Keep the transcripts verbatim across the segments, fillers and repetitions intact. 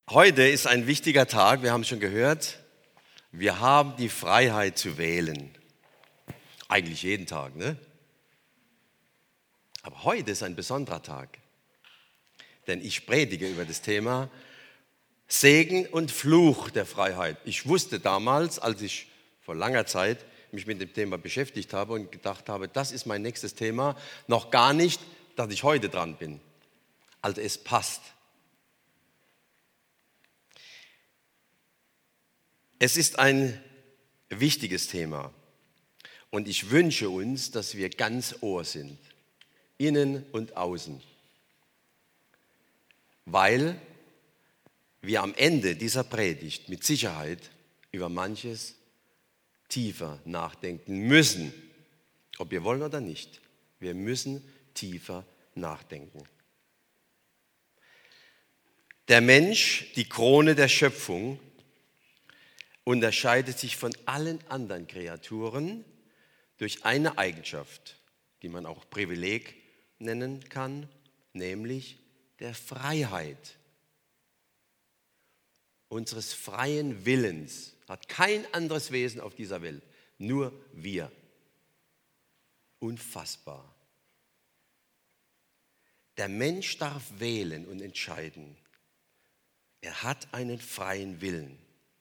Heute ist ein wichtiger Tag, wir haben es schon gehört. Wir haben die Freiheit zu wählen. Eigentlich jeden Tag, ne? Aber heute ist ein besonderer Tag. Denn ich predige über das Thema Segen und Fluch der Freiheit. Ich wusste damals, als ich vor langer Zeit mich mit dem Thema beschäftigt habe und gedacht habe, das ist mein nächstes Thema, noch gar nicht, dass ich heute dran bin. Also es passt. Es ist ein wichtiges Thema und ich wünsche uns, dass wir ganz Ohr sind, innen und außen, weil wir am Ende dieser Predigt mit Sicherheit über manches tiefer nachdenken müssen, ob wir wollen oder nicht. Wir müssen tiefer nachdenken. Der Mensch, die Krone der Schöpfung, unterscheidet sich von allen anderen Kreaturen durch eine Eigenschaft, die man auch Privileg nennen kann, nämlich der Freiheit. Unseres freien Willens hat kein anderes Wesen auf dieser Welt, nur wir. Unfassbar. Der Mensch darf wählen und entscheiden. Er hat einen freien Willen.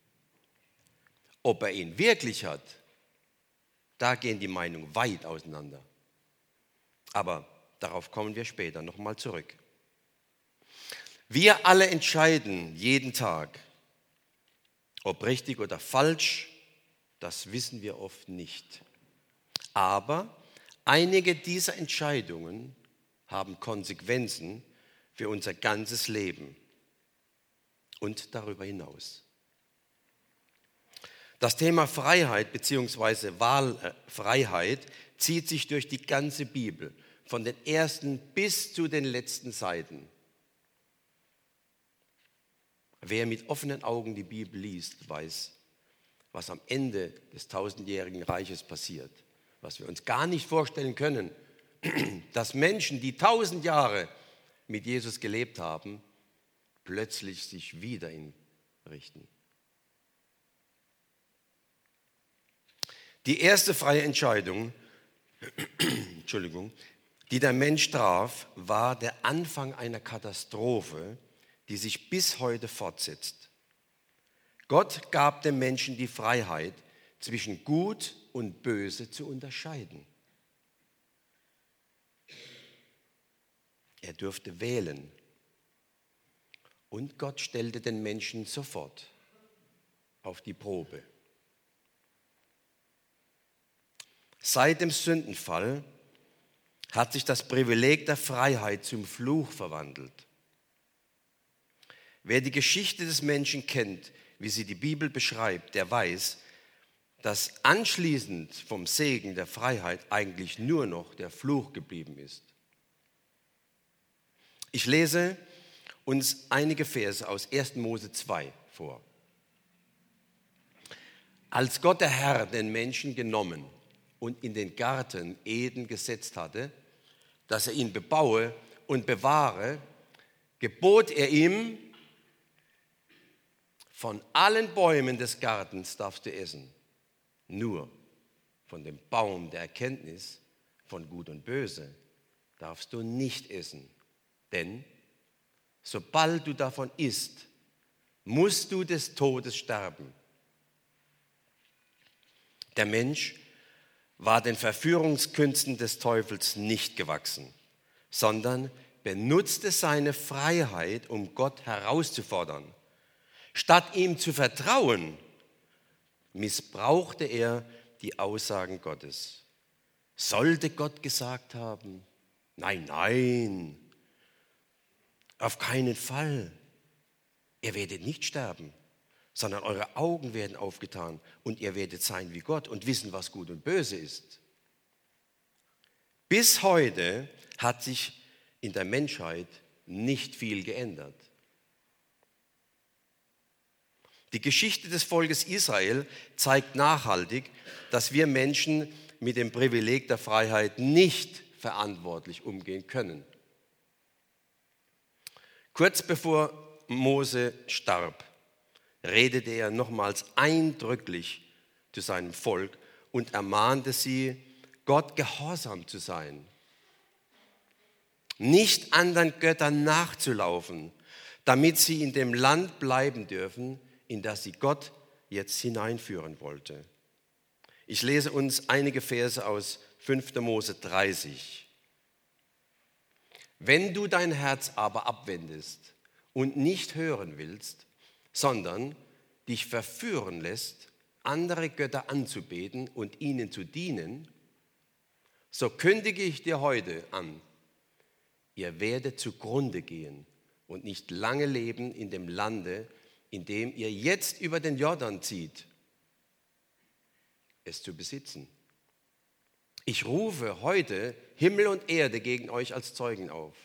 Ob er ihn wirklich hat, da gehen die Meinungen weit auseinander. Aber darauf kommen wir später nochmal zurück. Wir alle entscheiden jeden Tag, ob richtig oder falsch, das wissen wir oft nicht. Aber einige dieser Entscheidungen haben Konsequenzen für unser ganzes Leben und darüber hinaus. Das Thema Freiheit bzw. Wahlfreiheit zieht sich durch die ganze Bibel, von den ersten bis zu den letzten Seiten. Wer mit offenen Augen die Bibel liest, weiß, was am Ende des tausendjährigen Reiches passiert, was wir uns gar nicht vorstellen können, dass Menschen, die tausend Jahre mit Jesus gelebt haben, plötzlich sich wieder ihn richten. Die erste freie Entscheidung, Entschuldigung, die der Mensch traf, war der Anfang einer Katastrophe, die sich bis heute fortsetzt. Gott gab dem Menschen die Freiheit, zwischen Gut und Böse zu unterscheiden. Er durfte wählen. Und Gott stellte den Menschen sofort auf die Probe. Seit dem Sündenfall hat sich das Privileg der Freiheit zum Fluch verwandelt. Wer die Geschichte des Menschen kennt, wie sie die Bibel beschreibt, der weiß, dass anschließend vom Segen der Freiheit eigentlich nur noch der Fluch geblieben ist. Ich lese uns einige Verse aus erster Mose zwei vor. Als Gott der Herr den Menschen genommen und in den Garten Eden gesetzt hatte, dass er ihn bebaue und bewahre, gebot er ihm, von allen Bäumen des Gartens darfst du essen, nur von dem Baum der Erkenntnis von Gut und Böse darfst du nicht essen, denn sobald du davon isst, musst du des Todes sterben. Der Mensch war den Verführungskünsten des Teufels nicht gewachsen, sondern benutzte seine Freiheit, um Gott herauszufordern. Statt ihm zu vertrauen, missbrauchte er die Aussagen Gottes. Sollte Gott gesagt haben, nein, nein, auf keinen Fall, ihr werdet nicht sterben, sondern eure Augen werden aufgetan und ihr werdet sein wie Gott und wissen, was gut und böse ist. Bis heute hat sich in der Menschheit nicht viel geändert. Die Geschichte des Volkes Israel zeigt nachhaltig, dass wir Menschen mit dem Privileg der Freiheit nicht verantwortlich umgehen können. Kurz bevor Mose starb, redete er nochmals eindrücklich zu seinem Volk und ermahnte sie, Gott gehorsam zu sein, nicht anderen Göttern nachzulaufen, damit sie in dem Land bleiben dürfen, in das sie Gott jetzt hineinführen wollte. Ich lese uns einige Verse aus fünfter Mose dreißig. Wenn du dein Herz aber abwendest und nicht hören willst, sondern dich verführen lässt, andere Götter anzubeten und ihnen zu dienen, so kündige ich dir heute an, ihr werdet zugrunde gehen und nicht lange leben in dem Lande, in dem ihr jetzt über den Jordan zieht, es zu besitzen. Ich rufe heute Himmel und Erde gegen euch als Zeugen auf.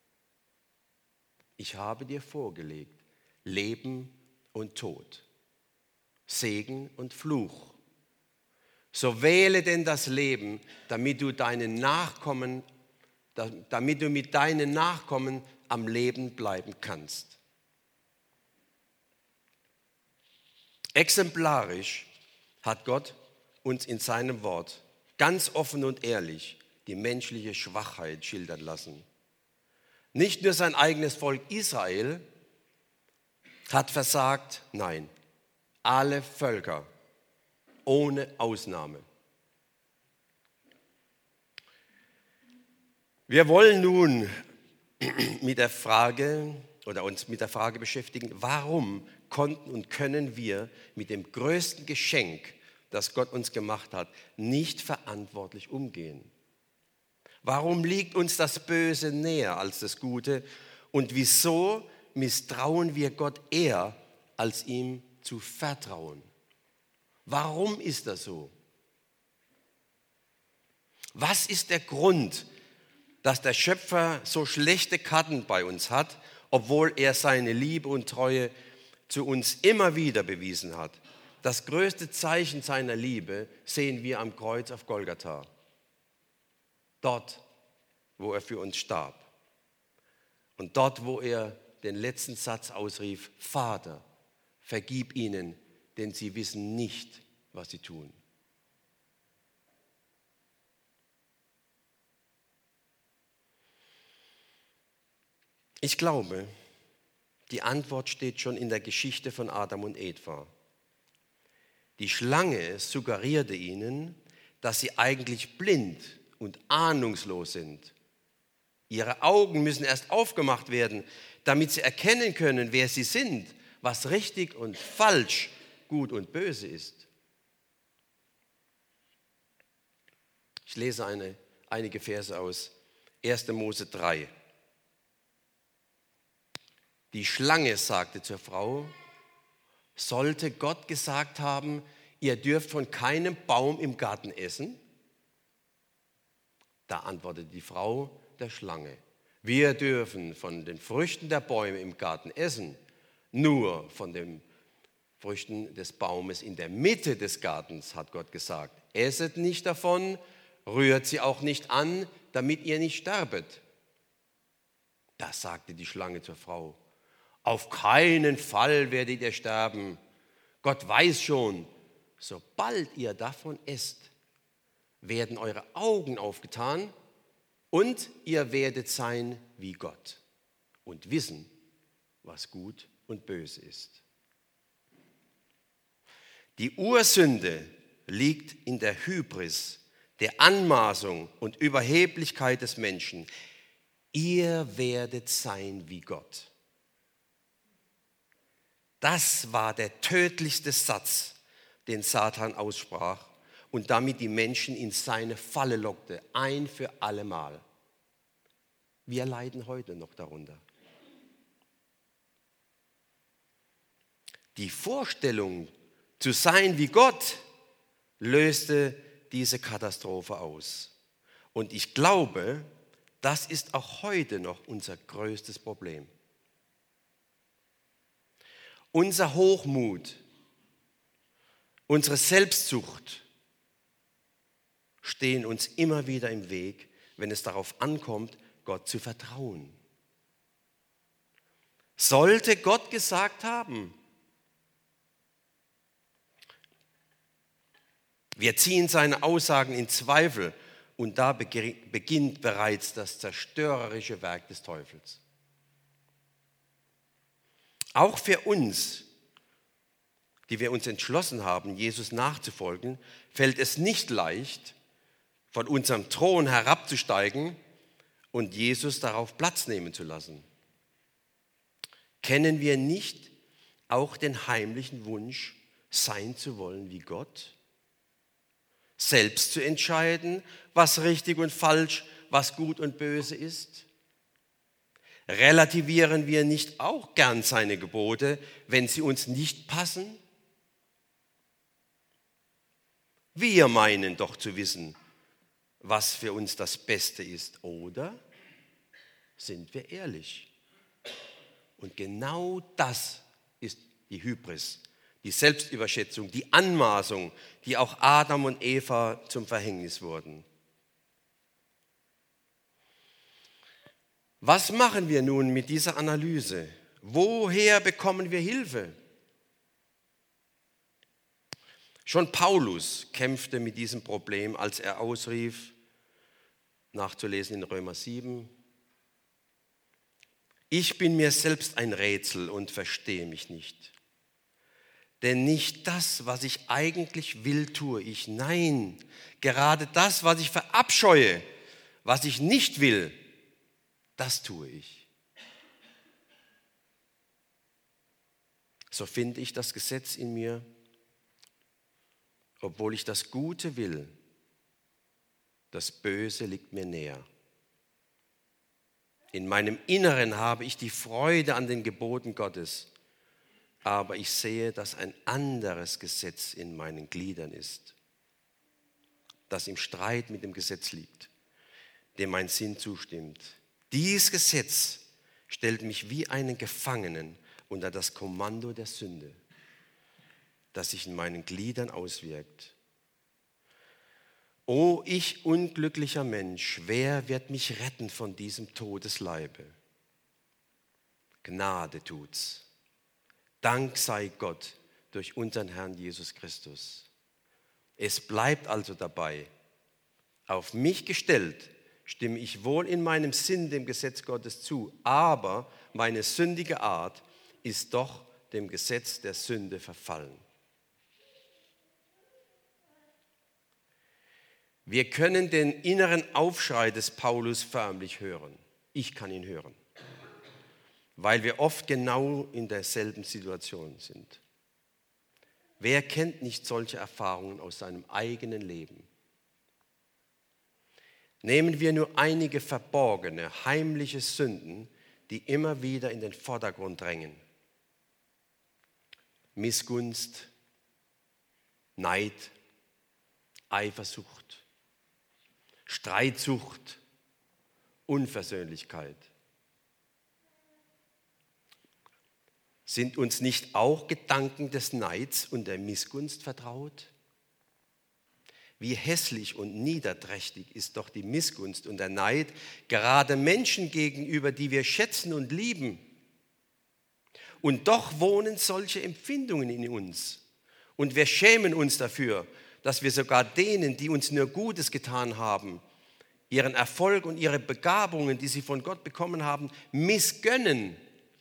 Ich habe dir vorgelegt, Leben und Tod, Segen und Fluch. So wähle denn das Leben, damit du deinen Nachkommen, damit du mit deinen Nachkommen am Leben bleiben kannst. Exemplarisch hat Gott uns in seinem Wort ganz offen und ehrlich die menschliche Schwachheit schildern lassen. Nicht nur sein eigenes Volk Israel hat versagt, nein, alle Völker, ohne Ausnahme. Wir wollen nun mit der Frage oder uns mit der Frage beschäftigen, warum konnten und können wir mit dem größten Geschenk, das Gott uns gemacht hat, nicht verantwortlich umgehen? Warum liegt uns das Böse näher als das Gute? Und wieso misstrauen wir Gott eher, als ihm zu vertrauen? Warum ist das so? Was ist der Grund, dass der Schöpfer so schlechte Karten bei uns hat, obwohl er seine Liebe und Treue zu uns immer wieder bewiesen hat? Das größte Zeichen seiner Liebe sehen wir am Kreuz auf Golgatha. Dort, wo er für uns starb. Und dort, wo er den letzten Satz ausrief, Vater, vergib ihnen, denn sie wissen nicht, was sie tun. Ich glaube, die Antwort steht schon in der Geschichte von Adam und Eva. Die Schlange suggerierte ihnen, dass sie eigentlich blind und ahnungslos sind. Ihre Augen müssen erst aufgemacht werden, damit sie erkennen können, wer sie sind, was richtig und falsch, gut und böse ist. Ich lese eine, einige Verse aus erster Mose drei. Die Schlange sagte zur Frau, sollte Gott gesagt haben, ihr dürft von keinem Baum im Garten essen? Da antwortete die Frau der Schlange, wir dürfen von den Früchten der Bäume im Garten essen, nur von den Früchten des Baumes in der Mitte des Gartens, hat Gott gesagt. Esset nicht davon, rührt sie auch nicht an, damit ihr nicht sterbet. Da sagte die Schlange zur Frau, auf keinen Fall werdet ihr sterben. Gott weiß schon, sobald ihr davon esst, werden eure Augen aufgetan und ihr werdet sein wie Gott und wissen, was gut und böse ist. Die Ursünde liegt in der Hybris, der Anmaßung und Überheblichkeit des Menschen. Ihr werdet sein wie Gott. Das war der tödlichste Satz, den Satan aussprach und damit die Menschen in seine Falle lockte, ein für allemal. Wir leiden heute noch darunter. Die Vorstellung, zu sein wie Gott, löste diese Katastrophe aus. Und ich glaube, das ist auch heute noch unser größtes Problem. Unser Hochmut, unsere Selbstsucht stehen uns immer wieder im Weg, wenn es darauf ankommt, Gott zu vertrauen. Sollte Gott gesagt haben. Wir ziehen seine Aussagen in Zweifel und da beginnt bereits das zerstörerische Werk des Teufels. Auch für uns, die wir uns entschlossen haben, Jesus nachzufolgen, fällt es nicht leicht, von unserem Thron herabzusteigen und Jesus darauf Platz nehmen zu lassen. Kennen wir nicht auch den heimlichen Wunsch, sein zu wollen wie Gott? Selbst zu entscheiden, was richtig und falsch, was gut und böse ist? Relativieren wir nicht auch gern seine Gebote, wenn sie uns nicht passen? Wir meinen doch zu wissen, was für uns das Beste ist, oder? Sind wir ehrlich? Und genau das ist die Hybris, die Selbstüberschätzung, die Anmaßung, die auch Adam und Eva zum Verhängnis wurden. Was machen wir nun mit dieser Analyse? Woher bekommen wir Hilfe? Schon Paulus kämpfte mit diesem Problem, als er ausrief, nachzulesen in Römer sieben, ich bin mir selbst ein Rätsel und verstehe mich nicht. Denn nicht das, was ich eigentlich will, tue ich. Nein, gerade das, was ich verabscheue, was ich nicht will, das tue ich. So finde ich das Gesetz in mir, obwohl ich das Gute will, das Böse liegt mir näher. In meinem Inneren habe ich die Freude an den Geboten Gottes, aber ich sehe, dass ein anderes Gesetz in meinen Gliedern ist, das im Streit mit dem Gesetz liegt, dem mein Sinn zustimmt. Dieses Gesetz stellt mich wie einen Gefangenen unter das Kommando der Sünde, das sich in meinen Gliedern auswirkt. O ich unglücklicher Mensch, wer wird mich retten von diesem Todesleibe? Gnade tut's. Dank sei Gott durch unseren Herrn Jesus Christus. Es bleibt also dabei, auf mich gestellt, stimme ich wohl in meinem Sinn dem Gesetz Gottes zu, aber meine sündige Art ist doch dem Gesetz der Sünde verfallen. Wir können den inneren Aufschrei des Paulus förmlich hören. Ich kann ihn hören, weil wir oft genau in derselben Situation sind. Wer kennt nicht solche Erfahrungen aus seinem eigenen Leben? Nehmen wir nur einige verborgene, heimliche Sünden, die immer wieder in den Vordergrund drängen. Missgunst, Neid, Eifersucht, Streitsucht, Unversöhnlichkeit. Sind uns nicht auch Gedanken des Neids und der Missgunst vertraut? Wie hässlich und niederträchtig ist doch die Missgunst und der Neid gerade Menschen gegenüber, die wir schätzen und lieben. Und doch wohnen solche Empfindungen in uns. Und wir schämen uns dafür, dass wir sogar denen, die uns nur Gutes getan haben, ihren Erfolg und ihre Begabungen, die sie von Gott bekommen haben, missgönnen.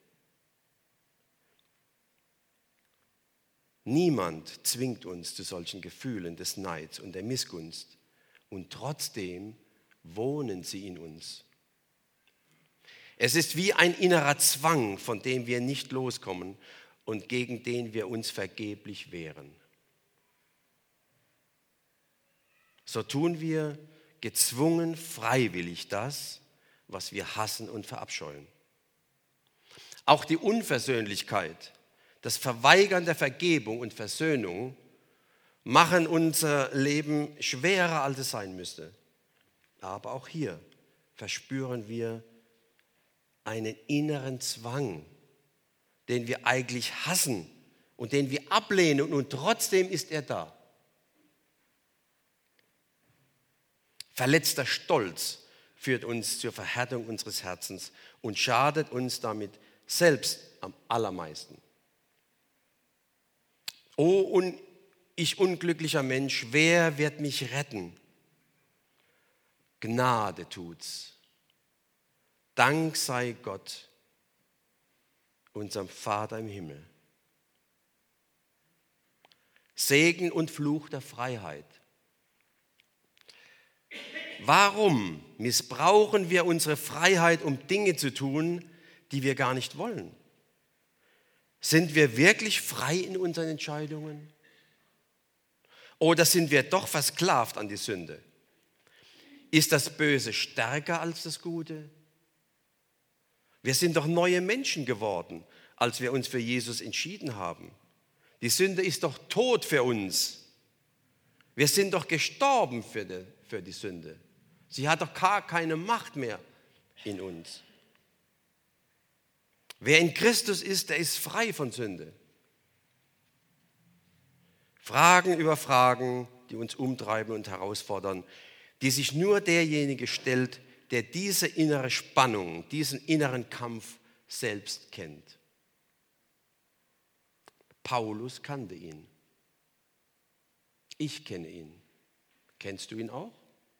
Niemand zwingt uns zu solchen Gefühlen des Neids und der Missgunst. Und trotzdem wohnen sie in uns. Es ist wie ein innerer Zwang, von dem wir nicht loskommen und gegen den wir uns vergeblich wehren. So tun wir gezwungen freiwillig das, was wir hassen und verabscheuen. Auch die Unversöhnlichkeit, das Verweigern der Vergebung und Versöhnung machen unser Leben schwerer, als es sein müsste. Aber auch hier verspüren wir einen inneren Zwang, den wir eigentlich hassen und den wir ablehnen, und trotzdem ist er da. Verletzter Stolz führt uns zur Verhärtung unseres Herzens und schadet uns damit selbst am allermeisten. O un, ich unglücklicher Mensch, wer wird mich retten? Gnade tut's. Dank sei Gott, unserem Vater im Himmel. Segen und Fluch der Freiheit. Warum missbrauchen wir unsere Freiheit, um Dinge zu tun, die wir gar nicht wollen? Sind wir wirklich frei in unseren Entscheidungen? Oder sind wir doch versklavt an die Sünde? Ist das Böse stärker als das Gute? Wir sind doch neue Menschen geworden, als wir uns für Jesus entschieden haben. Die Sünde ist doch tot für uns. Wir sind doch gestorben für die, für die Sünde. Sie hat doch gar keine Macht mehr in uns. Wer in Christus ist, der ist frei von Sünde. Fragen über Fragen, die uns umtreiben und herausfordern, die sich nur derjenige stellt, der diese innere Spannung, diesen inneren Kampf selbst kennt. Paulus kannte ihn. Ich kenne ihn. Kennst du ihn auch?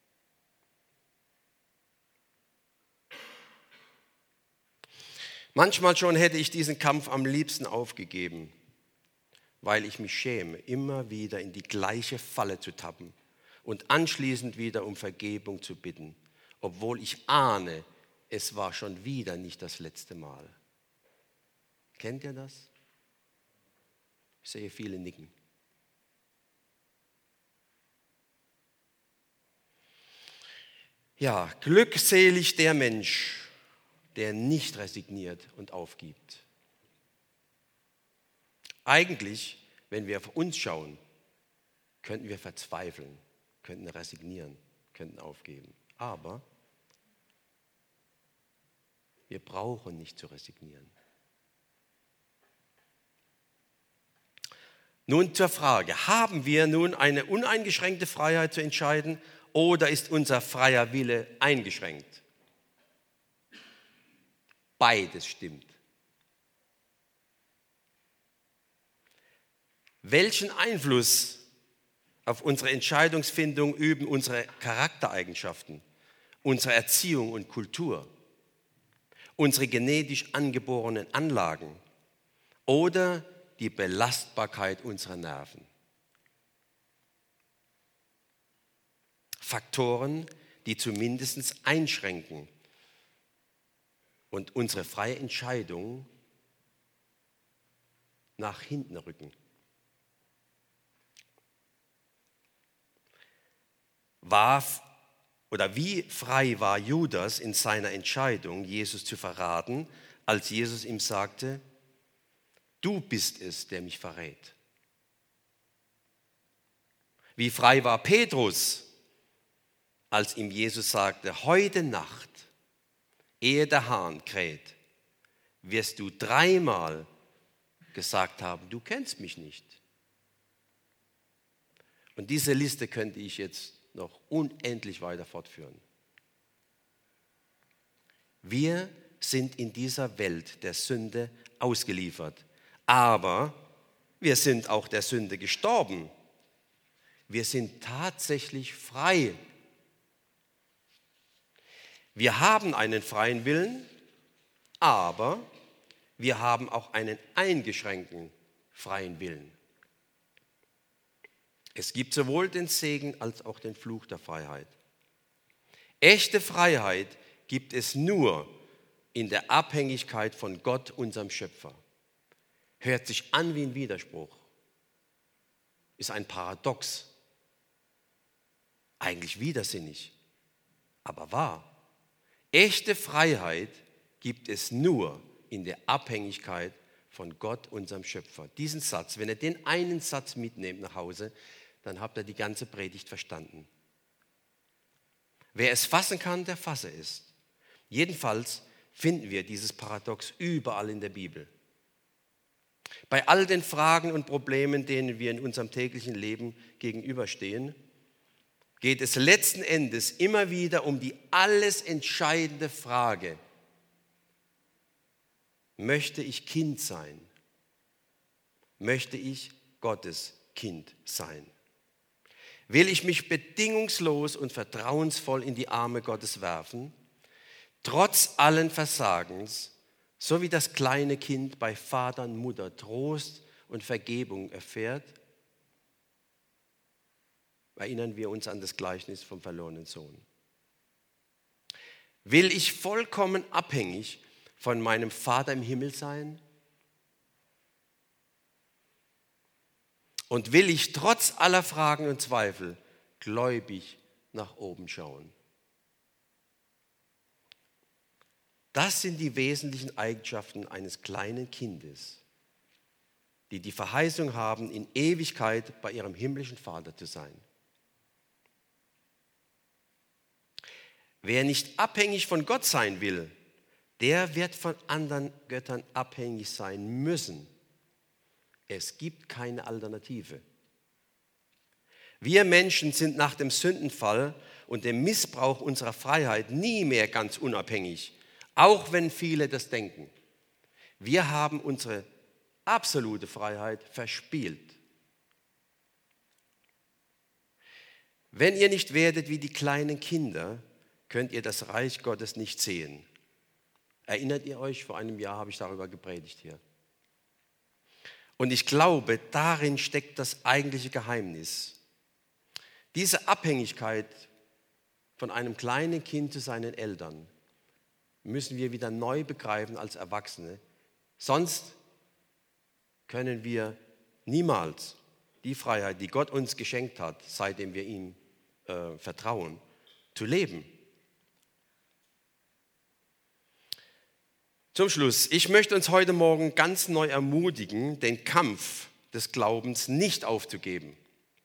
Manchmal schon hätte ich diesen Kampf am liebsten aufgegeben, weil ich mich schäme, immer wieder in die gleiche Falle zu tappen und anschließend wieder um Vergebung zu bitten, obwohl ich ahne, es war schon wieder nicht das letzte Mal. Kennt ihr das? Ich sehe viele nicken. Ja, glückselig der Mensch, der nicht resigniert und aufgibt. Eigentlich, wenn wir auf uns schauen, könnten wir verzweifeln, könnten resignieren, könnten aufgeben. Aber wir brauchen nicht zu resignieren. Nun zur Frage, haben wir nun eine uneingeschränkte Freiheit zu entscheiden oder ist unser freier Wille eingeschränkt? Beides stimmt. Welchen Einfluss auf unsere Entscheidungsfindung üben unsere Charaktereigenschaften, unsere Erziehung und Kultur, unsere genetisch angeborenen Anlagen oder die Belastbarkeit unserer Nerven? Faktoren, die zumindest einschränken und unsere freie Entscheidung nach hinten rücken. War oder wie frei war Judas in seiner Entscheidung, Jesus zu verraten, als Jesus ihm sagte, du bist es, der mich verrät. Wie frei war Petrus, als ihm Jesus sagte, heute Nacht, ehe der Hahn kräht, wirst du dreimal gesagt haben, du kennst mich nicht. Und diese Liste könnte ich jetzt noch unendlich weiter fortführen. Wir sind in dieser Welt der Sünde ausgeliefert, aber wir sind auch der Sünde gestorben. Wir sind tatsächlich frei. Wir haben einen freien Willen, aber wir haben auch einen eingeschränkten freien Willen. Es gibt sowohl den Segen als auch den Fluch der Freiheit. Echte Freiheit gibt es nur in der Abhängigkeit von Gott, unserem Schöpfer. Hört sich an wie ein Widerspruch, ist ein Paradox, eigentlich widersinnig, aber wahr. Echte Freiheit gibt es nur in der Abhängigkeit von Gott, unserem Schöpfer. Diesen Satz, wenn ihr den einen Satz mitnehmt nach Hause, dann habt ihr die ganze Predigt verstanden. Wer es fassen kann, der fasse es. Jedenfalls finden wir dieses Paradox überall in der Bibel. Bei all den Fragen und Problemen, denen wir in unserem täglichen Leben gegenüberstehen, geht es letzten Endes immer wieder um die alles entscheidende Frage: Möchte ich Kind sein? Möchte ich Gottes Kind sein? Will ich mich bedingungslos und vertrauensvoll in die Arme Gottes werfen, trotz allen Versagens, so wie das kleine Kind bei Vater und Mutter Trost und Vergebung erfährt? Erinnern wir uns an das Gleichnis vom verlorenen Sohn. Will ich vollkommen abhängig von meinem Vater im Himmel sein? Und will ich trotz aller Fragen und Zweifel gläubig nach oben schauen? Das sind die wesentlichen Eigenschaften eines kleinen Kindes, die die Verheißung haben, in Ewigkeit bei ihrem himmlischen Vater zu sein. Wer nicht abhängig von Gott sein will, der wird von anderen Göttern abhängig sein müssen. Es gibt keine Alternative. Wir Menschen sind nach dem Sündenfall und dem Missbrauch unserer Freiheit nie mehr ganz unabhängig, auch wenn viele das denken. Wir haben unsere absolute Freiheit verspielt. Wenn ihr nicht werdet wie die kleinen Kinder, könnt ihr das Reich Gottes nicht sehen. Erinnert ihr euch, vor einem Jahr habe ich darüber gepredigt hier. Und ich glaube, darin steckt das eigentliche Geheimnis. Diese Abhängigkeit von einem kleinen Kind zu seinen Eltern müssen wir wieder neu begreifen als Erwachsene. Sonst können wir niemals die Freiheit, die Gott uns geschenkt hat, seitdem wir ihm äh, vertrauen, zu leben. Zum Schluss, ich möchte uns heute Morgen ganz neu ermutigen, den Kampf des Glaubens nicht aufzugeben.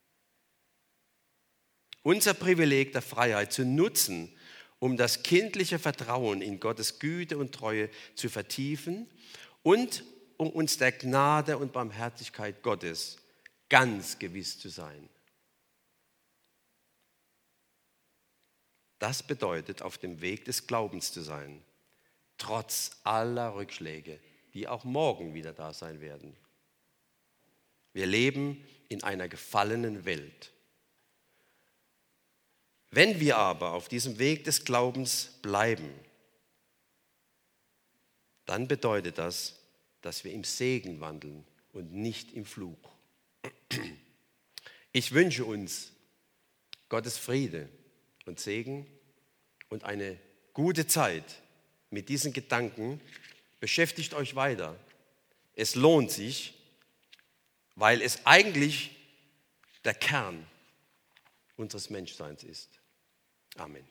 Unser Privileg der Freiheit zu nutzen, um das kindliche Vertrauen in Gottes Güte und Treue zu vertiefen und um uns der Gnade und Barmherzigkeit Gottes ganz gewiss zu sein. Das bedeutet, auf dem Weg des Glaubens zu sein. Trotz aller Rückschläge, die auch morgen wieder da sein werden. Wir leben in einer gefallenen Welt. Wenn wir aber auf diesem Weg des Glaubens bleiben, dann bedeutet das, dass wir im Segen wandeln und nicht im Fluch. Ich wünsche uns Gottes Friede und Segen und eine gute Zeit. Mit diesen Gedanken beschäftigt euch weiter. Es lohnt sich, weil es eigentlich der Kern unseres Menschseins ist. Amen.